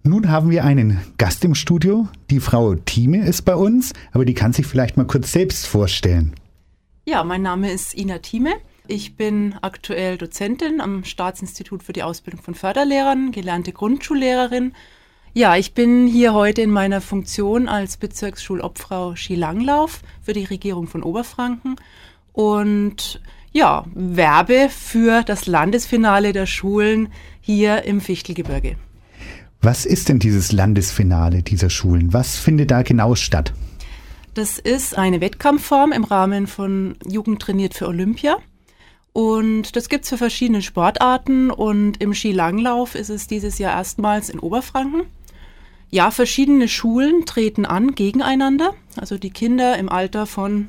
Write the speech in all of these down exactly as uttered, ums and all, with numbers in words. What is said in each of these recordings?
Nun haben wir einen Gast im Studio. Die Frau Thieme ist bei uns, aber die kann sich vielleicht mal kurz selbst vorstellen. Ja, mein Name ist Ina Thieme. Ich bin aktuell Dozentin am Staatsinstitut für die Ausbildung von Förderlehrern, gelernte Grundschullehrerin. Ja, ich bin hier heute in meiner Funktion als Bezirksschulobfrau Skilanglauf für die Regierung von Oberfranken und ja, werbe für das Landesfinale der Schulen hier im Fichtelgebirge. Was ist denn dieses Landesfinale dieser Schulen? Was findet da genau statt? Das ist eine Wettkampfform im Rahmen von Jugend trainiert für Olympia. Und das gibt es für verschiedene Sportarten. Und im Skilanglauf ist es dieses Jahr erstmals in Oberfranken. Ja, verschiedene Schulen treten an gegeneinander. Also die Kinder im Alter von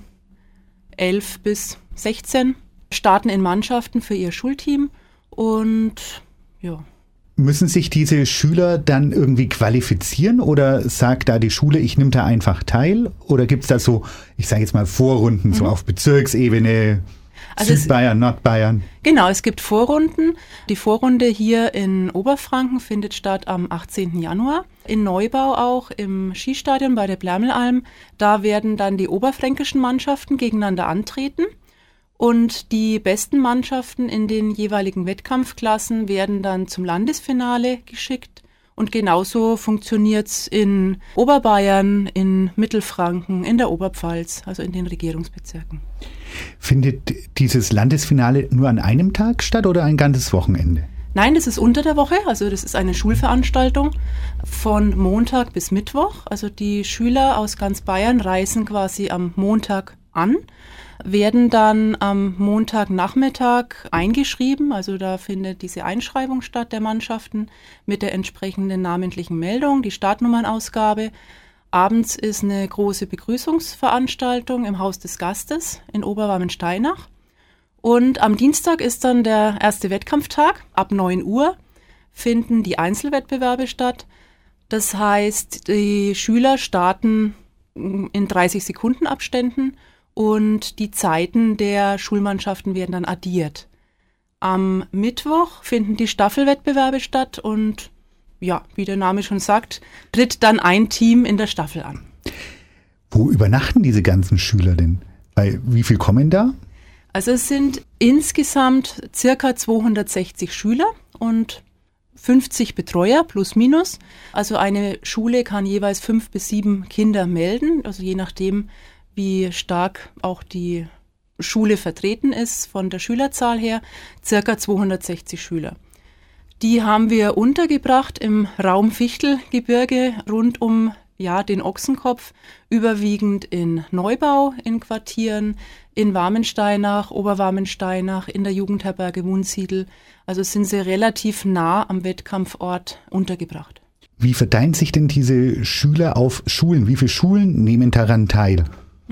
elf bis sechzehn starten in Mannschaften für ihr Schulteam. Und ja. Müssen sich diese Schüler dann irgendwie qualifizieren oder sagt da die Schule, ich nehme da einfach teil? Oder gibt es da so, ich sage jetzt mal Vorrunden, mhm. so auf Bezirksebene, also Südbayern, Nordbayern? Genau, es gibt Vorrunden. Die Vorrunde hier in Oberfranken findet statt am achtzehnten Januar. In Neubau auch im Skistadion bei der Blärmelalm. Da werden dann die oberfränkischen Mannschaften gegeneinander antreten. Und die besten Mannschaften in den jeweiligen Wettkampfklassen werden dann zum Landesfinale geschickt. Und genauso funktioniert es in Oberbayern, in Mittelfranken, in der Oberpfalz, also in den Regierungsbezirken. Findet dieses Landesfinale nur an einem Tag statt oder ein ganzes Wochenende? Nein, das ist unter der Woche, also das ist eine Schulveranstaltung von Montag bis Mittwoch. Also die Schüler aus ganz Bayern reisen quasi am Montag an, werden dann am Montagnachmittag eingeschrieben, also da findet diese Einschreibung statt der Mannschaften mit der entsprechenden namentlichen Meldung, die Startnummernausgabe. Abends ist eine große Begrüßungsveranstaltung im Haus des Gastes in Oberwarmensteinach. Und am Dienstag ist dann der erste Wettkampftag. Ab neun Uhr finden die Einzelwettbewerbe statt. Das heißt, die Schüler starten in dreißig Sekunden Abständen und die Zeiten der Schulmannschaften werden dann addiert. Am Mittwoch finden die Staffelwettbewerbe statt und ja, wie der Name schon sagt, tritt dann ein Team in der Staffel an. Wo übernachten diese ganzen Schüler denn? Bei wie viel kommen da? Also es sind insgesamt circa zweihundertsechzig Schüler und fünfzig Betreuer plus minus. Also eine Schule kann jeweils fünf bis sieben Kinder melden, also je nachdem, wie stark auch die Schule vertreten ist von der Schülerzahl her, circa zweihundertsechzig Schüler. Die haben wir untergebracht im Raum Fichtelgebirge rund um ja, den Ochsenkopf, überwiegend in Neubau in Quartieren, in Warmensteinach, Oberwarmensteinach, in der Jugendherberge Wunsiedel. Also sind sie relativ nah am Wettkampfort untergebracht. Wie verteilen sich denn diese Schüler auf Schulen? Wie viele Schulen nehmen daran teil?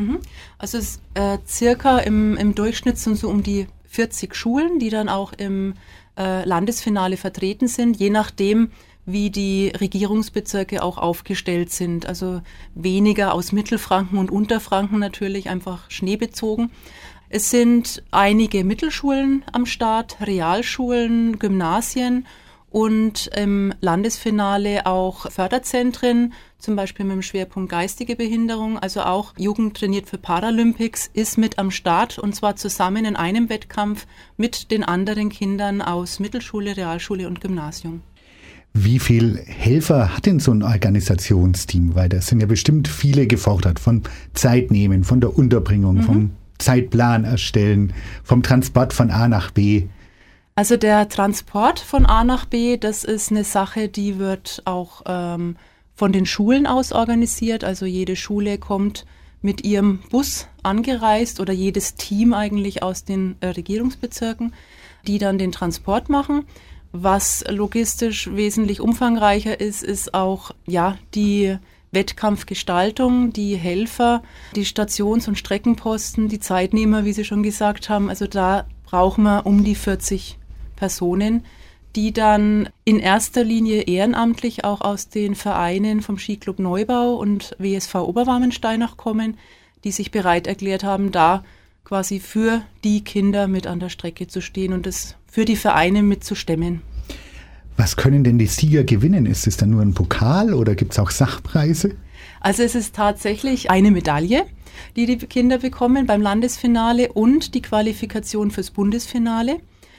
Also es äh, circa im, im Durchschnitt sind so um die vierzig Schulen, die dann auch im äh, Landesfinale vertreten sind, je nachdem, wie die Regierungsbezirke auch aufgestellt sind. Also weniger aus Mittelfranken und Unterfranken natürlich, einfach schneebezogen. Es sind einige Mittelschulen am Start, Realschulen, Gymnasien und im Landesfinale auch Förderzentren, zum Beispiel mit dem Schwerpunkt geistige Behinderung. Also auch Jugend trainiert für Paralympics ist mit am Start und zwar zusammen in einem Wettkampf mit den anderen Kindern aus Mittelschule, Realschule und Gymnasium. Wie viel Helfer hat denn so ein Organisationsteam? Weil da sind ja bestimmt viele gefordert, von Zeitnehmen, von der Unterbringung, mhm. vom Zeitplan erstellen, vom Transport von A nach B. Also der Transport von A nach B, das ist eine Sache, die wird auch ähm, von den Schulen aus organisiert. Also jede Schule kommt mit ihrem Bus angereist oder jedes Team eigentlich aus den äh, Regierungsbezirken, die dann den Transport machen. Was logistisch wesentlich umfangreicher ist, ist auch ja die Wettkampfgestaltung, die Helfer, die Stations- und Streckenposten, die Zeitnehmer, wie Sie schon gesagt haben. Also da brauchen wir um die vierzig Personen, die dann in erster Linie ehrenamtlich auch aus den Vereinen vom Skiclub Neubau und W S V Oberwarmensteinach kommen, die sich bereit erklärt haben, da quasi für die Kinder mit an der Strecke zu stehen und das für die Vereine mitzustemmen. Was können denn die Sieger gewinnen? Ist es dann nur ein Pokal oder gibt es auch Sachpreise? Also es ist tatsächlich eine Medaille, die die Kinder bekommen beim Landesfinale und die Qualifikation fürs Bundesfinale.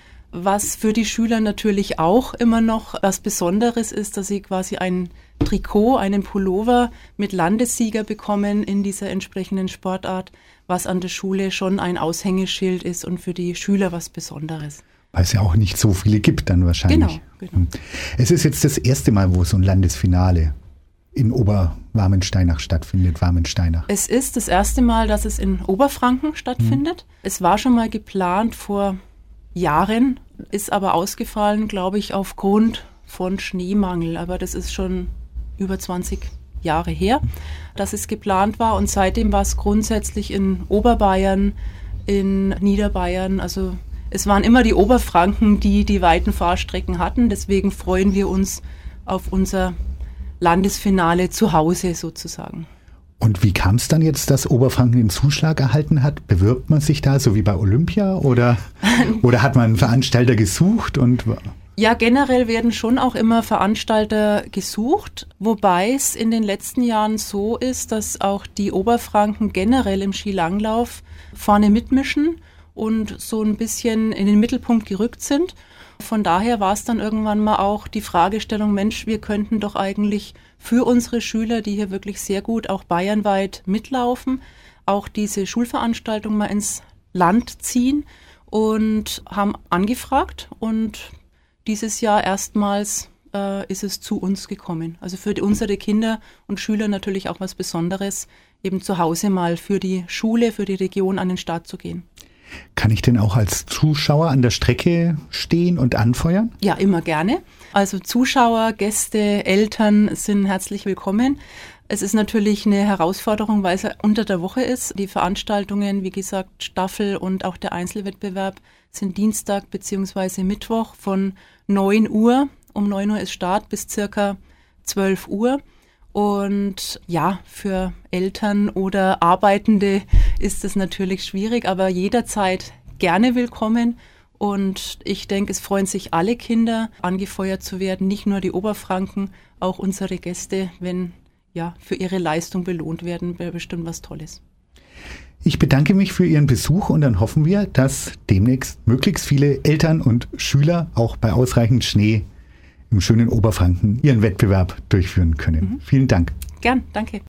Was für die Schüler natürlich auch immer noch was Besonderes ist, dass sie quasi ein Trikot, einen Pullover mit Landessieger bekommen in dieser entsprechenden Sportart, was an der Schule schon ein Aushängeschild ist und für die Schüler was Besonderes. Weil es ja auch nicht so viele gibt dann wahrscheinlich. Genau, genau. Es ist jetzt das erste Mal, wo so ein Landesfinale in Oberwarmensteinach stattfindet, Warmensteinach. Es ist das erste Mal, dass es in Oberfranken stattfindet. Mhm. Es war schon mal geplant vor Jahren, ist aber ausgefallen, glaube ich, aufgrund von Schneemangel. Aber das ist schon über zwanzig Jahre her, dass es geplant war. Und seitdem war es grundsätzlich in Oberbayern, in Niederbayern. Also es waren immer die Oberfranken, die die weiten Fahrstrecken hatten. Deswegen freuen wir uns auf unser Landesfinale zu Hause sozusagen. Und wie kam es dann jetzt, dass Oberfranken den Zuschlag erhalten hat? Bewirbt man sich da so wie bei Olympia oder, oder hat man einen Veranstalter gesucht? Und ja, generell werden schon auch immer Veranstalter gesucht, wobei es in den letzten Jahren so ist, dass auch die Oberfranken generell im Skilanglauf vorne mitmischen und so ein bisschen in den Mittelpunkt gerückt sind. Von daher war es dann irgendwann mal auch die Fragestellung, Mensch, wir könnten doch eigentlich für unsere Schüler, die hier wirklich sehr gut auch bayernweit mitlaufen, auch diese Schulveranstaltung mal ins Land ziehen und haben angefragt. Und dieses Jahr erstmals äh, ist es zu uns gekommen. Also für die, unsere Kinder und Schüler natürlich auch was Besonderes, eben zu Hause mal für die Schule, für die Region an den Start zu gehen. Kann ich denn auch als Zuschauer an der Strecke stehen und anfeuern? Ja, immer gerne. Also Zuschauer, Gäste, Eltern sind herzlich willkommen. Es ist natürlich eine Herausforderung, weil es unter der Woche ist. Die Veranstaltungen, wie gesagt, Staffel und auch der Einzelwettbewerb sind Dienstag bzw. Mittwoch von neun Uhr, um neun Uhr ist Start, bis circa zwölf Uhr. Und ja, für Eltern oder Arbeitende ist es natürlich schwierig, aber jederzeit gerne willkommen. Und ich denke, es freuen sich alle Kinder, angefeuert zu werden, nicht nur die Oberfranken, auch unsere Gäste, wenn ja für ihre Leistung belohnt werden, wäre bestimmt was Tolles. Ich bedanke mich für Ihren Besuch und dann hoffen wir, dass demnächst möglichst viele Eltern und Schüler auch bei ausreichend Schnee im schönen Oberfranken ihren Wettbewerb durchführen können. Mhm. Vielen Dank. Gern, danke.